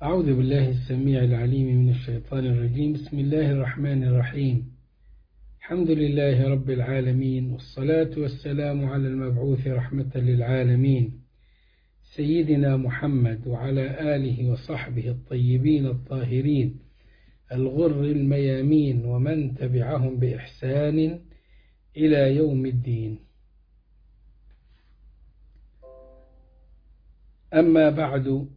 أعوذ بالله السميع العليم من الشيطان الرجيم. بسم الله الرحمن الرحيم. الحمد لله رب العالمين، والصلاة والسلام على المبعوث رحمة للعالمين سيدنا محمد وعلى آله وصحبه الطيبين الطاهرين الغر الميامين ومن تبعهم بإحسان إلى يوم الدين. أما بعد،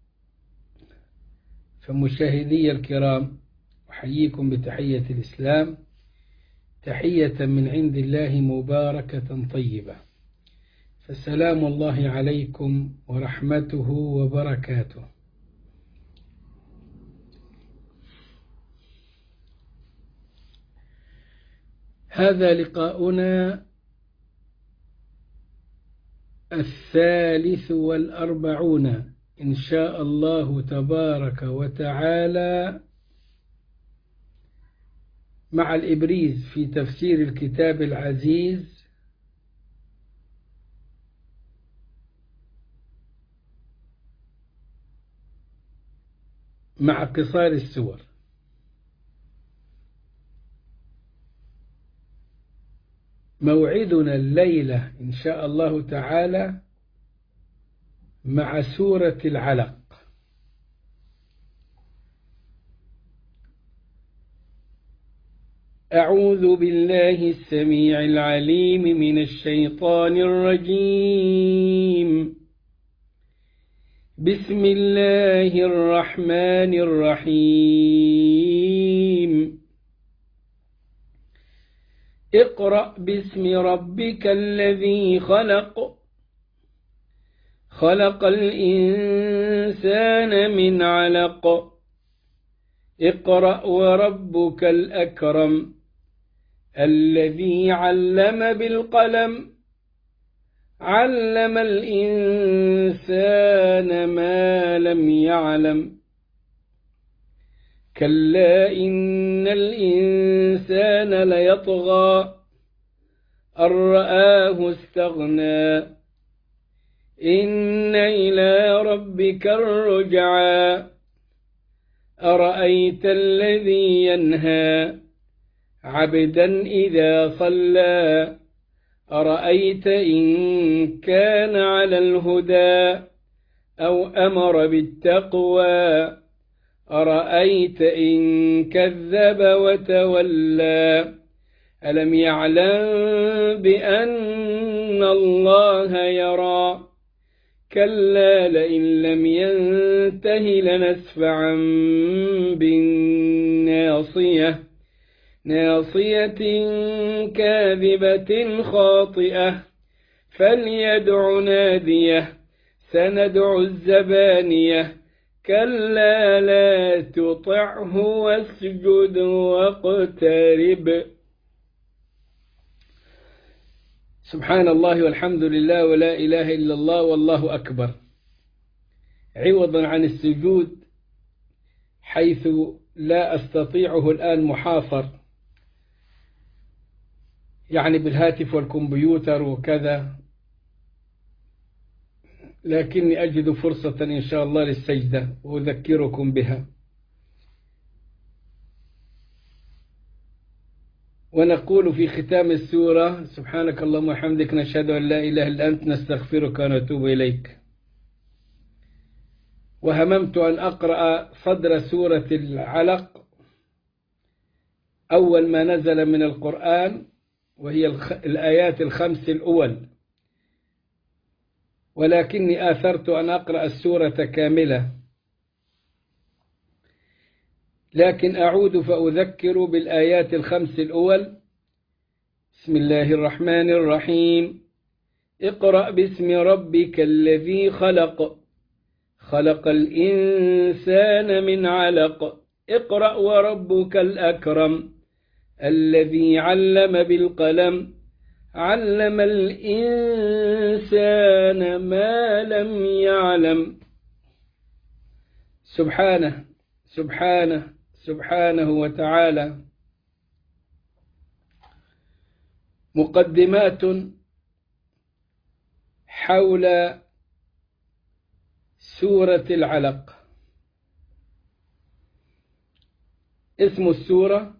فمشاهدي الكرام، أحييكم بتحية الإسلام، تحية من عند الله مباركة طيبة، فسلام الله عليكم ورحمته وبركاته. هذا لقاؤنا 43 إن شاء الله تبارك وتعالى مع الإبريز في تفسير الكتاب العزيز مع قصار السور. موعدنا الليلة إن شاء الله تعالى مع سورة العلق. أعوذ بالله السميع العليم من الشيطان الرجيم. بسم الله الرحمن الرحيم. اقرأ باسم ربك الذي خلق، خلق الإنسان من علق، اقرأ وربك الأكرم الذي علم بالقلم، علم الإنسان ما لم يعلم، كلا إن الإنسان ليطغى أن رآه استغنى، إن إلى ربك الرجعى، أرأيت الذي ينهى عبدا إذا صلى، أرأيت إن كان على الهدى أو أمر بالتقوى، أرأيت إن كذب وتولى، ألم يعلم بأن الله يرى، كلا لئن لم ينته لنسفعا بالناصية، ناصية كاذبة خاطئة، فليدع ناديه، سندع الزبانية، كلا لا تطعه واسجد واقترب. سبحان الله والحمد لله ولا إله إلا الله والله أكبر. عوضا عن السجود حيث لا أستطيعه الآن محاصر، يعني بالهاتف والكمبيوتر وكذا، لكني أجد فرصة إن شاء الله للسجدة وأذكركم بها. ونقول في ختام السورة: سبحانك اللهم وبحمدك، نشهد أن لا إله إلا أنت، نستغفرك ونتوب إليك. وهممت أن أقرأ صدر سورة العلق أول ما نزل من القرآن، وهي الآيات الخمس الأول، ولكني آثرت أن أقرأ السورة كاملة، لكن أعود فأذكر بالآيات الخمس الأول. بسم الله الرحمن الرحيم. اقرأ باسم ربك الذي خلق، خلق الإنسان من علق، اقرأ وربك الأكرم الذي علم بالقلم، علم الإنسان ما لم يعلم. سبحانه سبحانه سبحانه وتعالى. مقدمات حول سورة العلق. اسم السورة: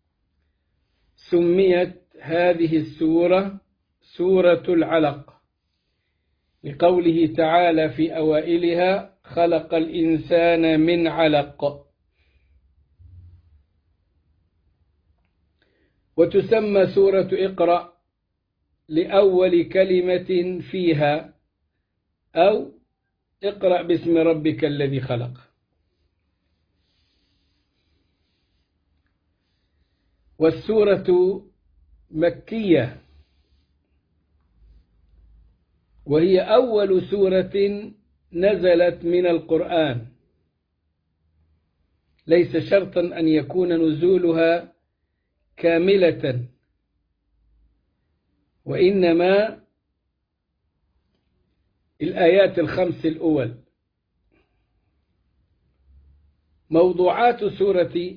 سميت هذه السورة سورة العلق لقوله تعالى في أوائلها: خلق الإنسان من علق. وتسمى سورة اقرأ لأول كلمة فيها، أو اقرأ باسم ربك الذي خلق. والسورة مكية، وهي أول سورة نزلت من القرآن، ليس شرطا أن يكون نزولها كاملة، وإنما الآيات الخمس الأول. موضوعات سورة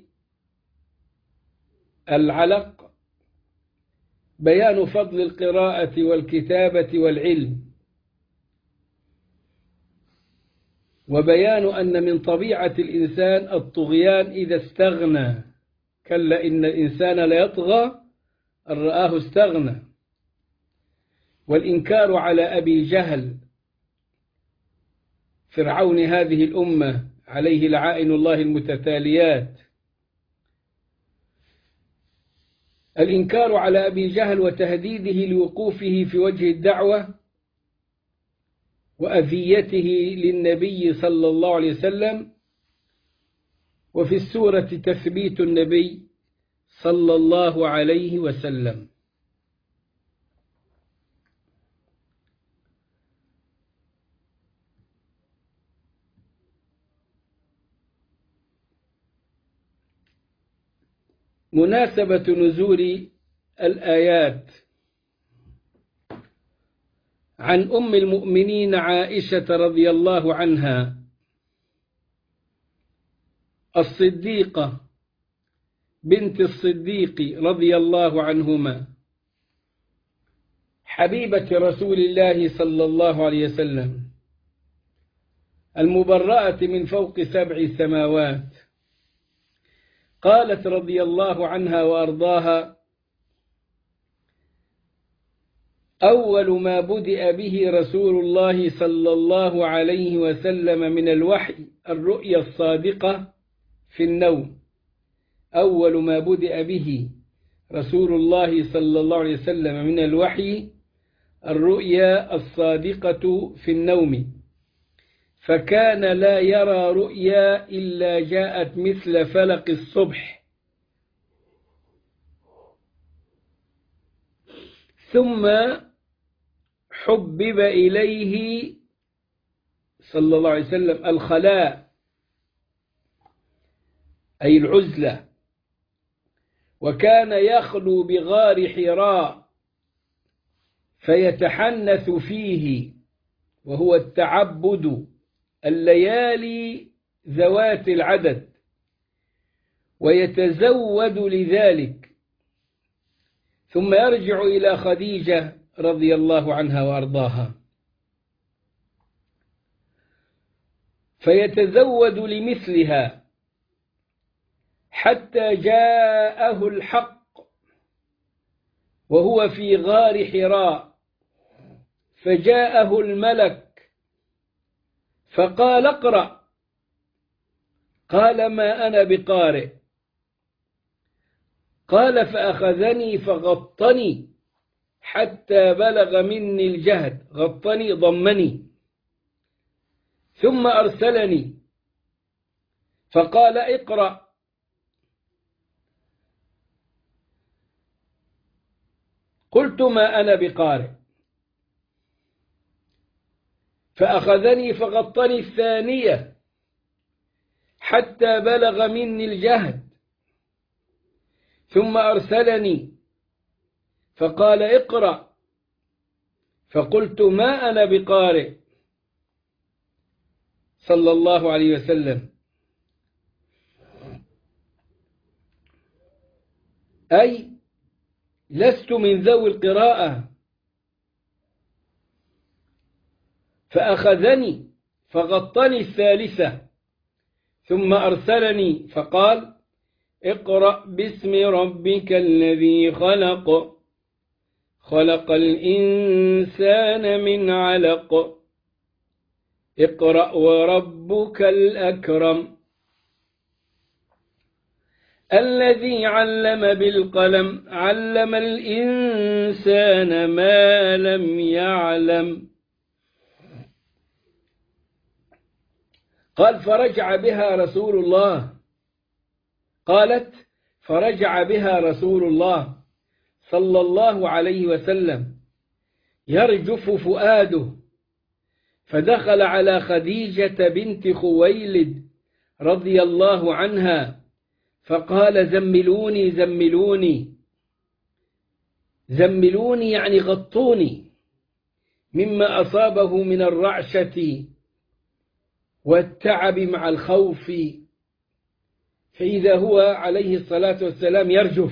العلق: بيان فضل القراءة والكتابة والعلم، وبيان أن من طبيعة الإنسان الطغيان إذا استغنى، كلا إن الإنسان ليطغى أن رآه استغنى. والإنكار على أبي جهل فرعون هذه الأمة عليه لعائن الله المتتاليات، الإنكار على أبي جهل وتهديده لوقوفه في وجه الدعوة وأذيته للنبي صلى الله عليه وسلم. وفي السورة تثبيت النبي صلى الله عليه وسلم. مناسبة نزول الآيات: عن أم المؤمنين عائشة رضي الله عنها الصديقة بنت الصديق رضي الله عنهما، حبيبة رسول الله صلى الله عليه وسلم، المبرأة من فوق 7 سماوات، قالت رضي الله عنها وأرضاها: أول ما بدأ به رسول الله صلى الله عليه وسلم من الوحي الرؤيا الصادقة في النوم. أول ما بدأ به رسول الله صلى الله عليه وسلم من الوحي الرؤيا الصادقة في النوم، فكان لا يرى رؤيا إلا جاءت مثل فلق الصبح، ثم حبب إليه صلى الله عليه وسلم الخلاء أي العزلة، وكان يخلو بغار حراء فيتحنث فيه، وهو التعبد الليالي ذوات العدد، ويتزود لذلك، ثم يرجع إلى خديجة رضي الله عنها وأرضاها فيتزود لمثلها حتى جاءه الحق وهو في غار حراء، فجاءه الملك فقال: اقرأ. قال: ما أنا بقارئ. قال: فأخذني فغطني حتى بلغ مني الجهد، غطني ضمني، ثم أرسلني فقال: اقرأ. قلت: ما أنا بقارئ. فأخذني فغطني الثانية حتى بلغ مني الجهد، ثم أرسلني فقال: اقرأ. فقلت: ما أنا بقارئ، صلى الله عليه وسلم، أي لست من ذوي القراءة. فأخذني فغطني الثالثة ثم أرسلني فقال: اقرأ باسم ربك الذي خلق خلق الإنسان من علق اقرأ وربك الأكرم الذي علم بالقلم علم الإنسان ما لم يعلم. قال فرجع بها رسول الله، قالت فرجع بها رسول الله صلى الله عليه وسلم يرجف فؤاده، فدخل على خديجة بنت خويلد رضي الله عنها فقال زملوني زملوني زملوني، يعني غطوني مما أصابه من الرعشة والتعب مع الخوف، فإذا هو عليه الصلاة والسلام يرجف،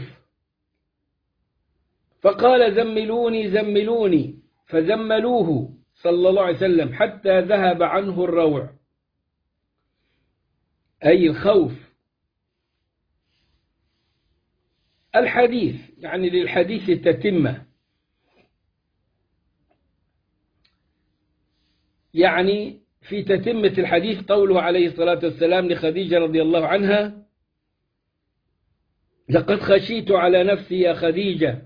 فقال زملوني زملوني، فزملوه صلى الله عليه وسلم حتى ذهب عنه الروع أي الخوف. الحديث يعني للحديث تتمة، يعني في تتمة الحديث قوله عليه الصلاة والسلام لخديجة رضي الله عنها لقد خشيت على نفسي يا خديجة،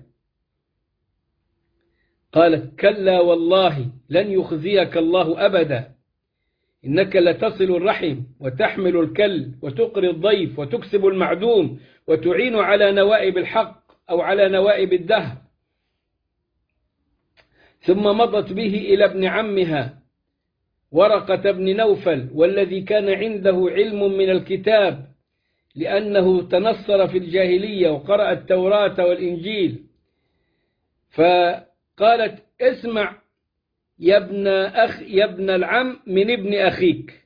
قالت كلا والله لن يخزيك الله أبدا، إنك لتصل الرحم وتحمل الكل وتقري الضيف وتكسب المعدوم وتعين على نوائب الحق أو على نوائب الدهر. ثم مضت به إلى ابن عمها ورقة بن نوفل، والذي كان عنده علم من الكتاب لأنه تنصر في الجاهلية وقرأ التوراة والإنجيل، فقالت اسمع يا ابن العم من ابن أخيك.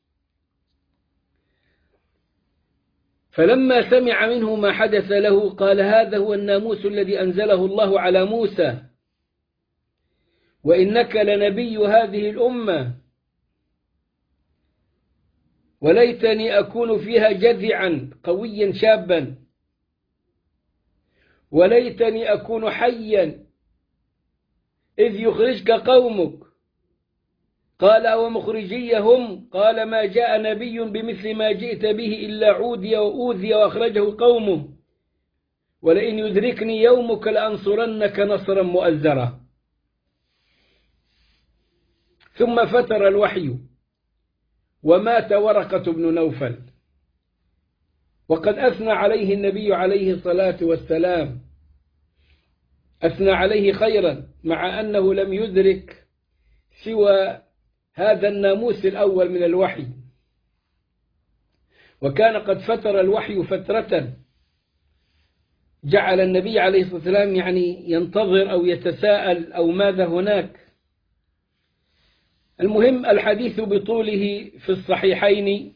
فلما سمع منه ما حدث له قال هذا هو الناموس الذي أنزله الله على موسى، وإنك لنبي هذه الأمة، وليتني أكون فيها جذعا قويا شابا، وليتني أكون حيا إذ يخرجك قومك. قال ومخرجي هم؟ قال ما جاء نبي بمثل ما جئت به إلا عودي وأوذي وأخرجه قومه، ولئن يدركني يومك لأنصرنك نصرا مؤزرا. ثم فتر الوحي ومات ورقة بن نوفل، وقد أثنى عليه النبي عليه الصلاة والسلام، أثنى عليه خيرا، مع أنه لم يدرك سوى هذا الناموس الأول من الوحي، وكان قد فتر الوحي فترة جعل النبي عليه الصلاة والسلام يعني ينتظر أو يتساءل أو ماذا هناك. المهم الحديث بطوله في الصحيحين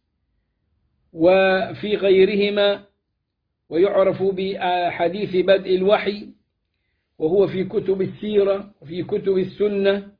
وفي غيرهما، ويعرف بحديث بدء الوحي، وهو في كتب السيرة وفي كتب السنة.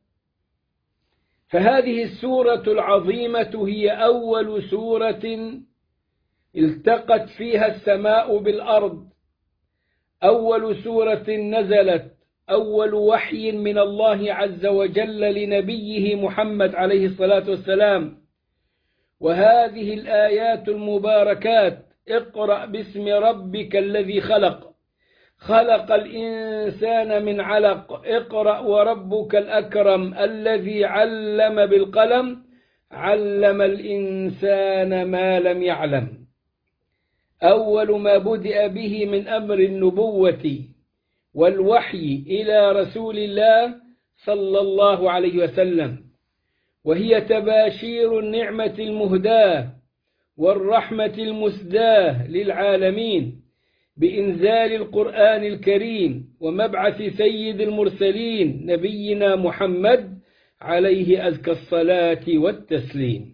فهذه السورة العظيمة هي أول سورة التقت فيها السماء بالأرض، أول سورة نزلت، أول وحي من الله عز وجل لنبيه محمد عليه الصلاة والسلام. وهذه الآيات المباركات اقرأ باسم ربك الذي خلق خلق الإنسان من علق اقرأ وربك الأكرم الذي علم بالقلم علم الإنسان ما لم يعلم. أول ما بدأ به من أمر النبوة والوحي إلى رسول الله صلى الله عليه وسلم، وهي تباشير النعمة المهداة والرحمة المسداة للعالمين بإنزال القرآن الكريم ومبعث سيد المرسلين نبينا محمد عليه أزكى الصلاة والتسليم.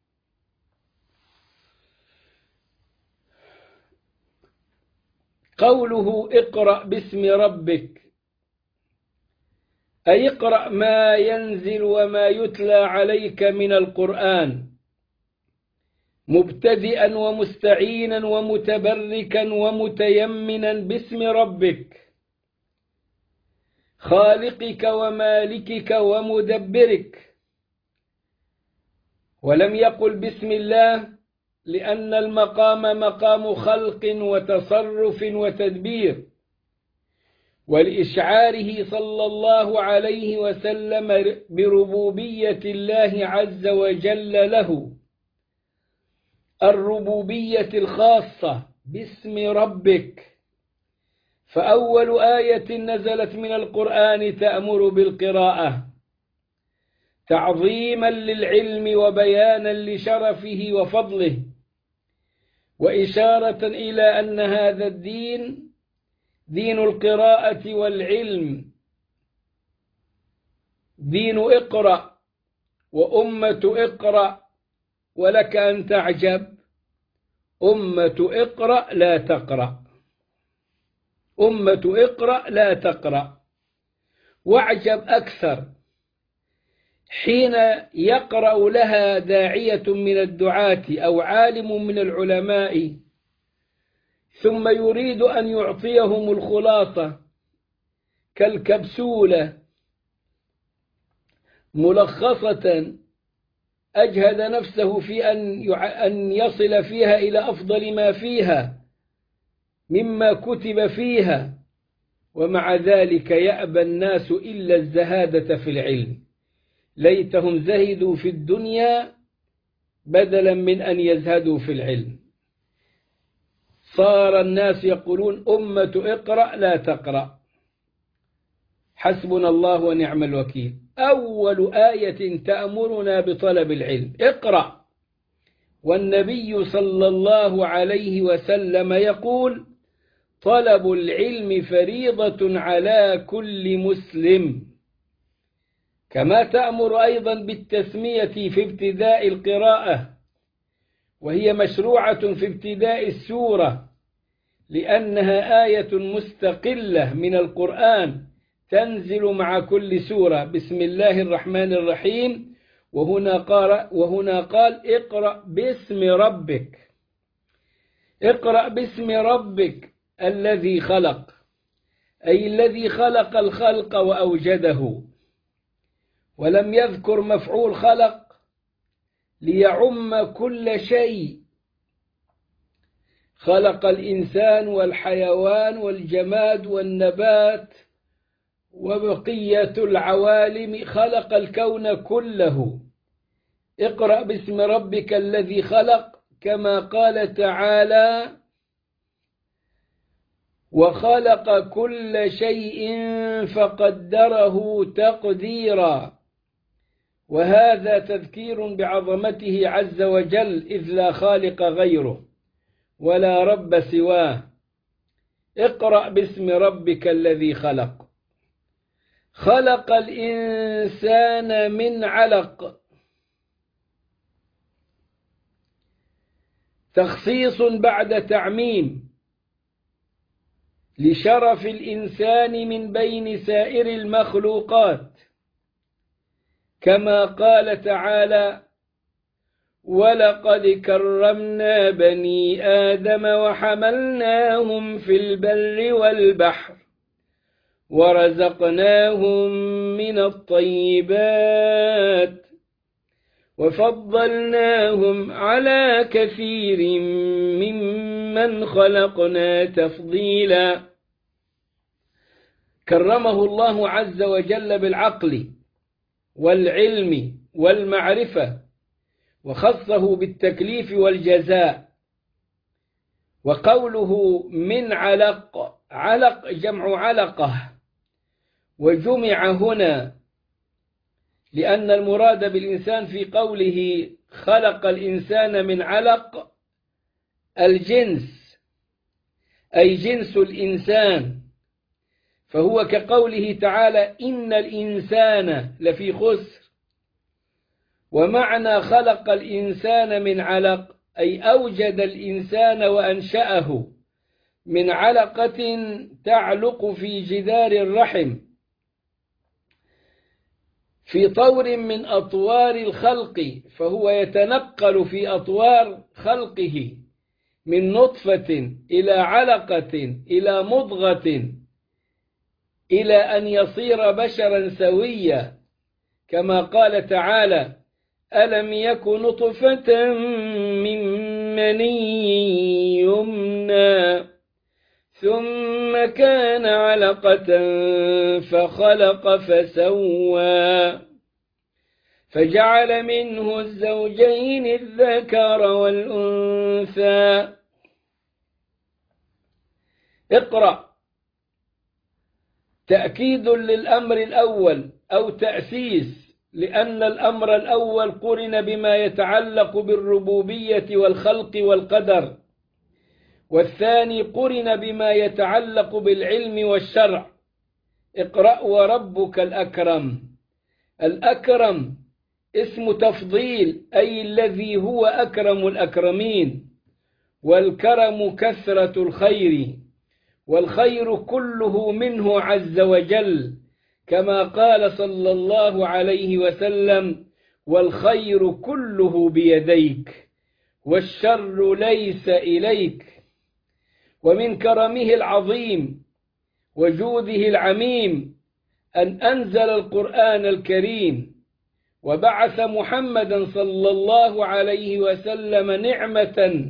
قوله اقرأ باسم ربك أي اقرأ ما ينزل وما يتلى عليك من القرآن، مبتدئا ومستعينا ومتبركا ومتيمنا باسم ربك خالقك ومالكك ومدبرك. ولم يقل بسم الله لأن المقام مقام خلق وتصرف وتدبير، ولإشعاره صلى الله عليه وسلم بربوبية الله عز وجل له، الربوبية الخاصة باسم ربك. فأول آية نزلت من القرآن تأمر بالقراءة تعظيما للعلم وبيانا لشرفه وفضله، وإشارة إلى أن هذا الدين دين القراءة والعلم، دين اقرأ وأمة اقرأ. ولك أن تعجب، أمة اقرأ لا تقرأ، أمة اقرأ لا تقرأ. واعجب أكثر حين يقرأ لها داعية من الدعاة أو عالم من العلماء ثم يريد أن يعطيهم الخلاصة كالكبسولة ملخصة، أجهد نفسه في أن يصل فيها إلى أفضل ما فيها مما كتب فيها، ومع ذلك يأبى الناس إلا الزهادة في العلم. ليتهم زهدوا في الدنيا بدلا من أن يزهدوا في العلم. صار الناس يقولون أمة اقرأ لا تقرأ. حسبنا الله ونعم الوكيل. أول آية تأمرنا بطلب العلم اقرأ، والنبي صلى الله عليه وسلم يقول طلب العلم فريضة على كل مسلم. كما تأمر أيضا بالتسمية في ابتداء القراءة، وهي مشروعة في ابتداء السورة لأنها آية مستقلة من القرآن تنزل مع كل سورة. بسم الله الرحمن الرحيم، وهنا قال اقرأ باسم ربك. اقرأ باسم ربك الذي خلق، أي الذي خلق الخلق وأوجده، ولم يذكر مفعول خلق ليعم كل شيء. خلق الإنسان والحيوان والجماد والنبات وبقية العوالم، خلق الكون كله. اقرأ باسم ربك الذي خلق، كما قال تعالى وخلق كل شيء فقدره تقديرا. وهذا تذكير بعظمته عز وجل، إذ لا خالق غيره ولا رب سواه. اقرأ باسم ربك الذي خلق. خلق الإنسان من علق. تخصيص بعد تعميم لشرف الإنسان من بين سائر المخلوقات، كما قال تعالى ولقد كرمنا بني آدم وحملناهم في البر والبحر ورزقناهم من الطيبات وفضلناهم على كثير ممن خلقنا تفضيلا. كرمه الله عز وجل بالعقل والعلم والمعرفة، وخصه بالتكليف والجزاء. وقوله من علق، علق جمع علقة، وجمع هنا لأن المراد بالإنسان في قوله خلق الإنسان من علق الجنس، أي جنس الإنسان، فهو كقوله تعالى إن الإنسان لفي خسر. ومعنى خلق الإنسان من علق أي أوجد الإنسان وأنشأه من علقة تعلق في جدار الرحم، في طور من أطوار الخلق، فهو يتنقل في أطوار خلقه من نطفة إلى علقة إلى مضغة إلى أن يصير بشرا سويا، كما قال تعالى: ألم يك نطفة من مني يمنى ثم كان علقة فخلق فسوى فجعل منه الزوجين الذكر والأنثى. اقرأ تأكيد للأمر الأول أو تأسيس، لأن الأمر الأول قرن بما يتعلق بالربوبية والخلق والقدر، والثاني قرن بما يتعلق بالعلم والشرع. اقرأ وربك الأكرم. الأكرم اسم تفضيل، أي الذي هو أكرم الأكرمين، والكرم كثرة الخير، والخير كله منه عز وجل، كما قال صلى الله عليه وسلم: والخير كله بيديك والشر ليس إليك. ومن كرمه العظيم وجوده العميم أن أنزل القرآن الكريم وبعث محمدا صلى الله عليه وسلم نعمة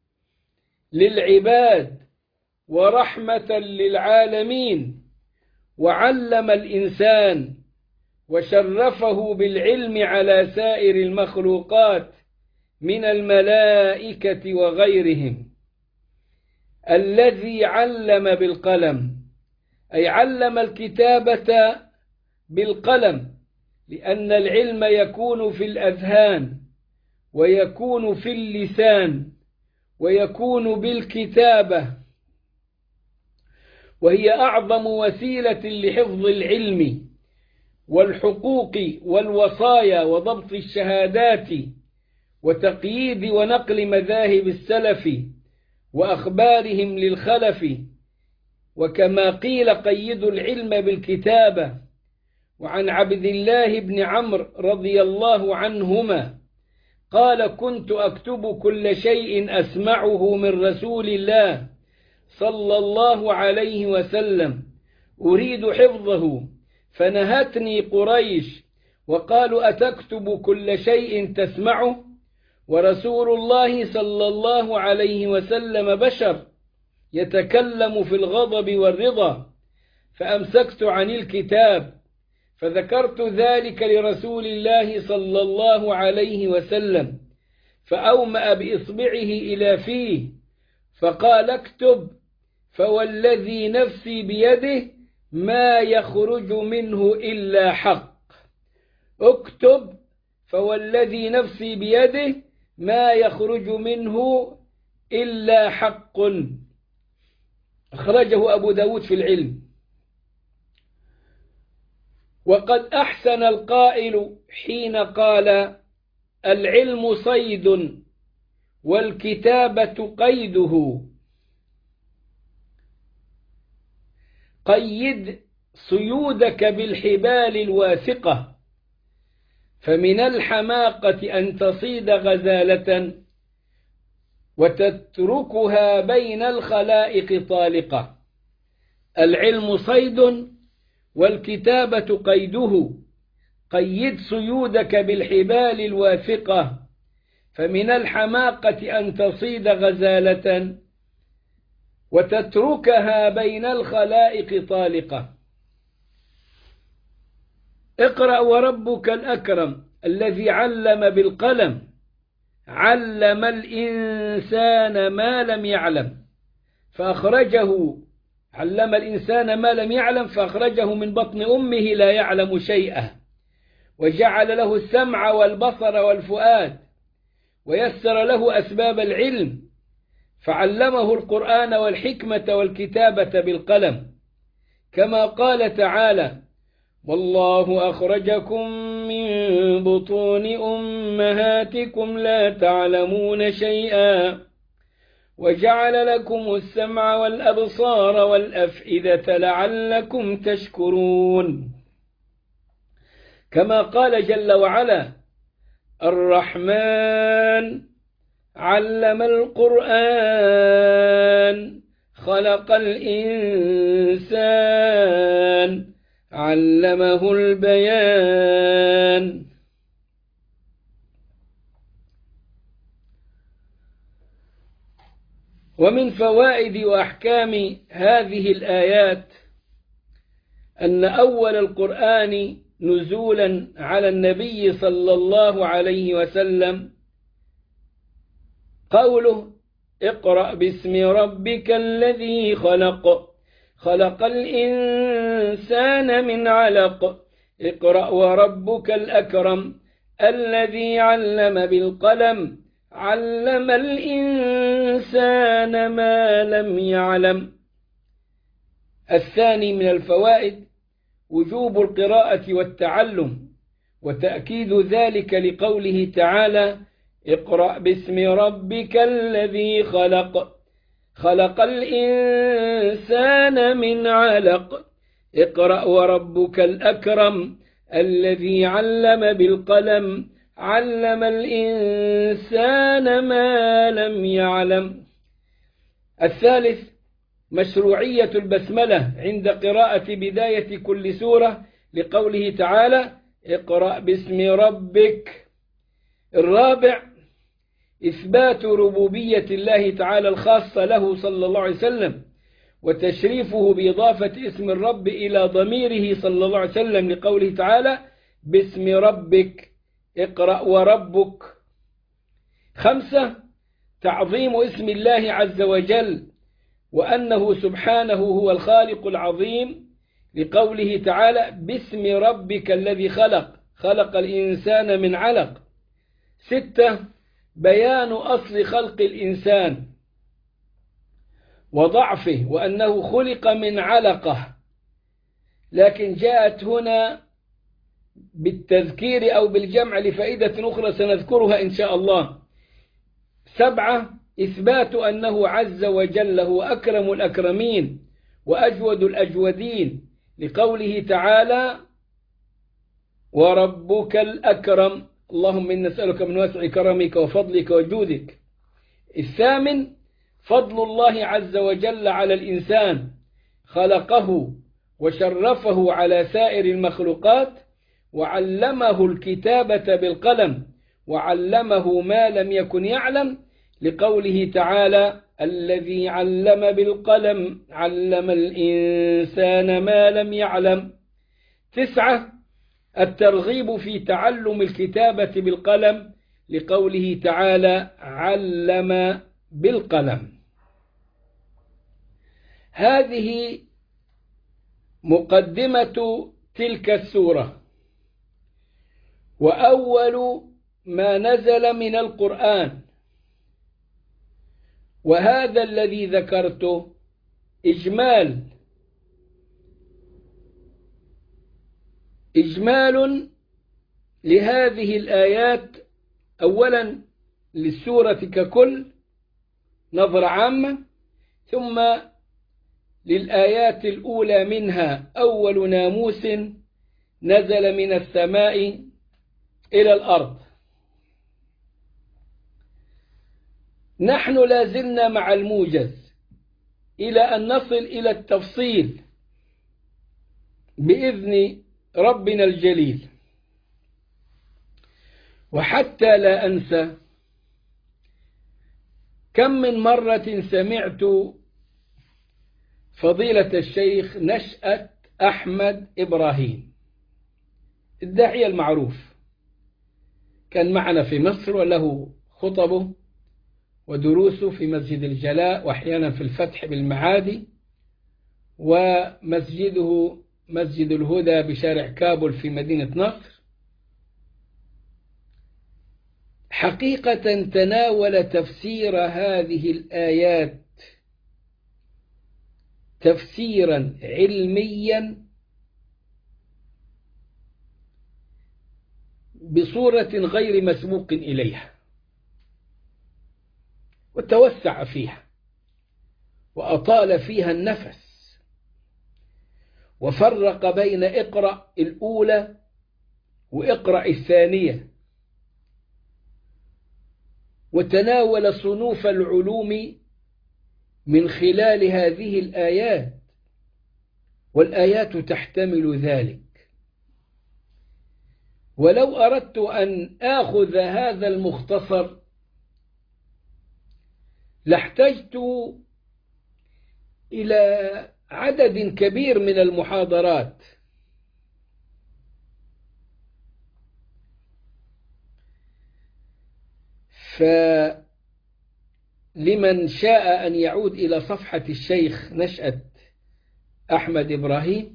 للعباد ورحمة للعالمين، وعلم الإنسان وشرفه بالعلم على سائر المخلوقات من الملائكة وغيرهم. الذي علم بالقلم، أي علم الكتابة بالقلم، لأن العلم يكون في الأذهان ويكون في اللسان ويكون بالكتابة، وهي أعظم وسيلة لحفظ العلم والحقوق والوصايا وضبط الشهادات وتقييد ونقل مذاهب السلف وأخبارهم للخلف. وكما قيل: قيدوا العلم بالكتابة. وعن عبد الله بن عمرو رضي الله عنهما قال: كنت أكتب كل شيء أسمعه من رسول الله صلى الله عليه وسلم أريد حفظه، فنهتني قريش وقالوا: أتكتب كل شيء تسمعه؟ ورسول الله صلى الله عليه وسلم بشر يتكلم في الغضب والرضا، فأمسكت عن الكتاب، فذكرت ذلك لرسول الله صلى الله عليه وسلم، فأومأ بإصبعه إلى فيه فقال: اكتب، فوالذي نفسي بيده ما يخرج منه إلا حق. اكتب، فوالذي نفسي بيده ما يخرج منه إلا حق. أخرجه أبو داود في العلم. وقد أحسن القائل حين قال: العلم صيد والكتابة قيده. قيد صيودك بالحبال الواثقة، فمن الحماقة أن تصيد غزالة وتتركها بين الخلائق طالقة. العلم صيد والكتابة قيده. قيد صيودك بالحبال الواثقة، فمن الحماقة أن تصيد غزالة وتتركها بين الخلائق طالقة. اقرأ وربك الأكرم الذي علم بالقلم، علم الإنسان ما لم يعلم فأخرجه، علم الإنسان ما لم يعلم فأخرجه من بطن أمه لا يعلم شيئا، وجعل له السمع والبصر والفؤاد، ويسر له أسباب العلم، فعلمه القرآن والحكمة والكتابة بالقلم، كما قال تعالى: والله أخرجكم من بطون أمهاتكم لا تعلمون شيئا وجعل لكم السمع والأبصار والأفئدة لعلكم تشكرون. كما قال جل وعلا: الرحمن علم القرآن خلق الإنسان علمه البيان. ومن فوائد وأحكام هذه الآيات أن أول القرآن نزولا على النبي صلى الله عليه وسلم قوله: اقرأ باسم ربك الذي خلق خلق الإنسان من علق اقرأ وربك الأكرم الذي علم بالقلم علم الإنسان ما لم يعلم. الثاني من الفوائد وجوب القراءة والتعلم، وتأكيد ذلك لقوله تعالى: اقرأ باسم ربك الذي خلق خلق الإنسان من علق اقرأ وربك الأكرم الذي علم بالقلم علم الإنسان ما لم يعلم. الثالث مشروعية البسملة عند قراءة بداية كل سورة لقوله تعالى: اقرأ باسم ربك. الرابع إثبات ربوبية الله تعالى الخاصة له صلى الله عليه وسلم، وتشريفه بإضافة اسم الرب إلى ضميره صلى الله عليه وسلم لقوله تعالى: باسم ربك اقرأ وربك. 5 تعظيم اسم الله عز وجل، وأنه سبحانه هو الخالق العظيم لقوله تعالى: باسم ربك الذي خلق خلق الإنسان من علق. 6 بيان أصل خلق الإنسان وضعفه، وأنه خلق من علقة، لكن جاءت هنا بالتذكير أو بالجمع لفائدة أخرى سنذكرها إن شاء الله. 7 إثبات أنه عز وجل هو أكرم الأكرمين وأجود الأجودين لقوله تعالى: وربك الأكرم اللهم إنا نسألك من واسع كرمك وفضلك وجودك. 8 فضل الله عز وجل على الإنسان، خلقه وشرفه على سائر المخلوقات، وعلمه الكتابة بالقلم وعلمه ما لم يكن يعلم لقوله تعالى: الذي علم بالقلم علم الإنسان ما لم يعلم. 9 الترغيب في تعلم الكتابة بالقلم لقوله تعالى: علم بالقلم. هذه مقدمة تلك السورة، وأول ما نزل من القرآن، وهذا الذي ذكرته إجمال لهذه الآيات، أولا للسورة ككل نظرة عامة، ثم للآيات الأولى منها أول ناموس نزل من السماء إلى الأرض. نحن لازلنا مع الموجز إلى أن نصل إلى التفصيل بإذن ربنا الجليل. وحتى لا أنسى، كم من مرة سمعت فضيلة الشيخ نشأت أحمد إبراهيم الداعية المعروف، كان معنا في مصر وله خطبه ودروسه في مسجد الجلاء وأحيانا في الفتح بالمعادي، ومسجده مسجد الهدى بشارع كابل في مدينة نصر. حقيقة تناول تفسير هذه الآيات تفسيرا علميا بصورة غير مسبوق إليها، وتوسع فيها وأطال فيها النفس، وفرق بين اقرأ الأولى واقرأ الثانية، وتناول صنوف العلوم من خلال هذه الآيات، والآيات تحتمل ذلك. ولو أردت أن آخذ هذا المختصر لاحتجت إلى عدد كبير من المحاضرات، فلمن شاء أن يعود إلى صفحة الشيخ نشأة أحمد إبراهيم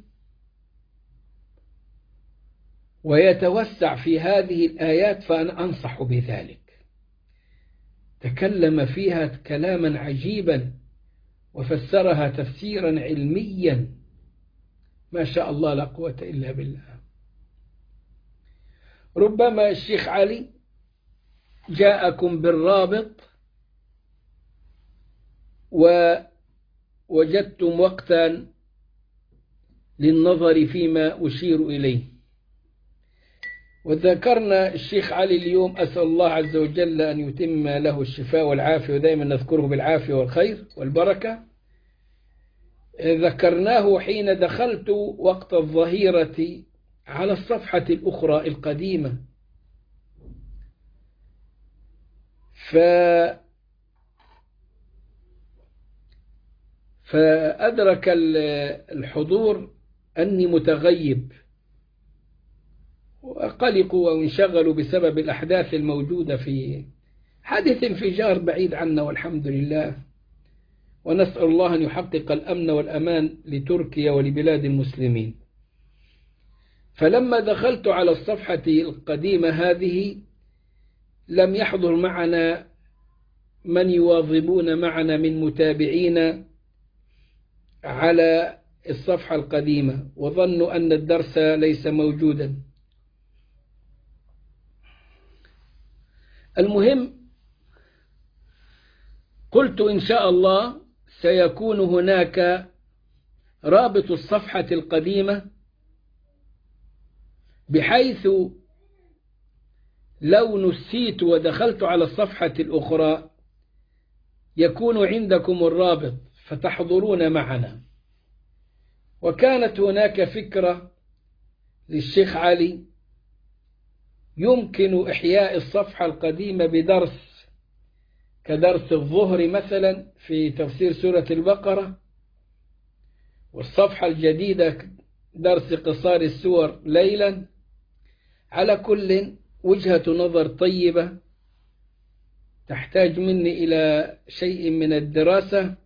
ويتوسع في هذه الآيات فأنا أنصح بذلك. تكلم فيها كلاما عجيبا وفسرها تفسيرا علميا ما شاء الله لا قوة إلا بالله. ربما الشيخ علي جاءكم بالرابط ووجدتم وقتا للنظر فيما أشير إليه. وذكرنا الشيخ علي اليوم، أسأل الله عز وجل أن يتم له الشفاء والعافية، ودائما نذكره بالعافية والخير والبركة. ذكرناه حين دخلت وقت الظهيرة على الصفحة الأخرى القديمة، فأدرك الحضور أني متغيب، وقلقوا وانشغلوا بسبب الأحداث الموجودة في حادث انفجار بعيد عنا والحمد لله، ونسأل الله أن يحقق الأمن والأمان لتركيا ولبلاد المسلمين. فلما دخلت على الصفحة القديمة هذه لم يحضر معنا من يواظبون معنا من متابعين على الصفحة القديمة، وظنوا أن الدرس ليس موجودا. المهم قلت إن شاء الله سيكون هناك رابط الصفحة القديمة، بحيث لو نسيت ودخلت على الصفحة الأخرى يكون عندكم الرابط فتحضرون معنا. وكانت هناك فكرة للشيخ علي يمكن إحياء الصفحة القديمة بدرس كدرس الظهر مثلا في تفسير سورة البقرة، والصفحة الجديدة درس قصار السور ليلا. على كل وجهة نظر طيبة تحتاج مني إلى شيء من الدراسة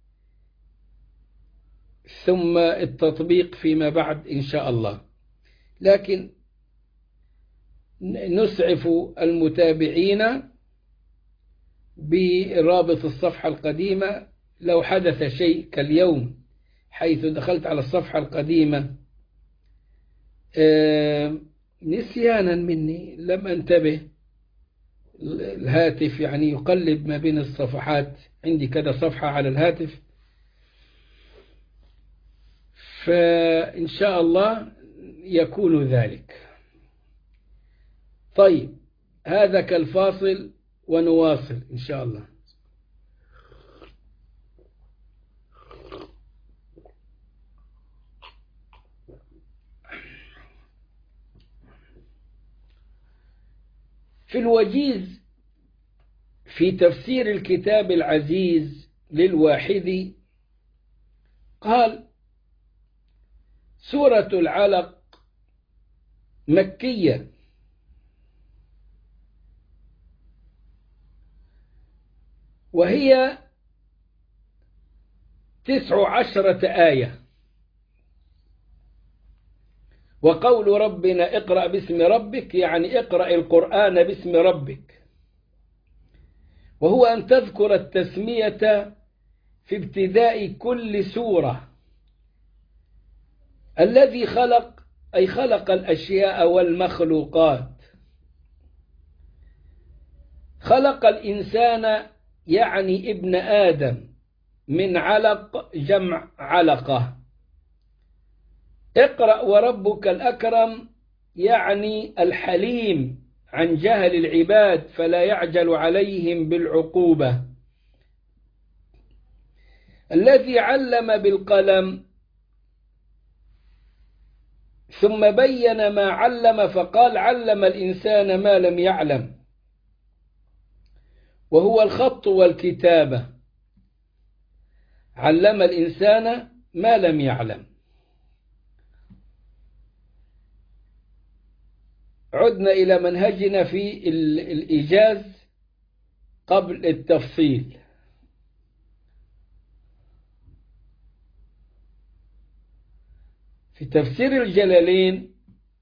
ثم التطبيق فيما بعد إن شاء الله، لكن نسعف المتابعين برابط الصفحة القديمة. لو حدث شيء كاليوم حيث دخلت على الصفحة القديمة نسيانا مني لم أنتبه، الهاتف يعني يقلب ما بين الصفحات، عندي كذا صفحة على الهاتف، فإن شاء الله يكون ذلك. طيب هذا كالفاصل ونواصل إن شاء الله. في الوجيز في تفسير الكتاب العزيز للواحدي قال: سورة العلق مكية، وهي 19 آية. وقول ربنا اقرأ باسم ربك يعني اقرأ القرآن باسم ربك، وهو أن تذكر التسمية في ابتداء كل سورة. الذي خلق أي خلق الأشياء والمخلوقات، خلق الإنسان يعني ابن آدم من علق جمع علقة. اقرأ وربك الأكرم يعني الحليم عن جهل العباد فلا يعجل عليهم بالعقوبة. الذي علم بالقلم ثم بين ما علم فقال علم الإنسان ما لم يعلم، وهو الخط والكتابة. علم الإنسان ما لم يعلم. عدنا إلى منهجنا في الإيجاز قبل التفصيل. في تفسير الجلالين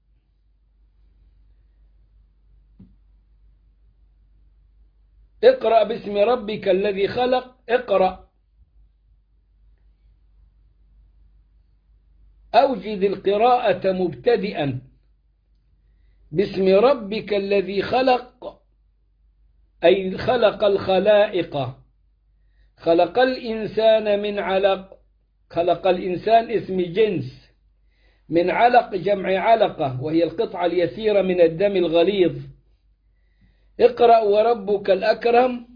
اقرأ باسم ربك الذي خلق. اقرأ، أوجد القراءة مبتدئا باسم ربك الذي خلق، أي خلق الخلائق. خلق الإنسان من علق. خلق الإنسان اسم جنس، من علق جمع علقة، وهي القطعة اليسيرة من الدم الغليظ. اقرأ وربك الأكرم.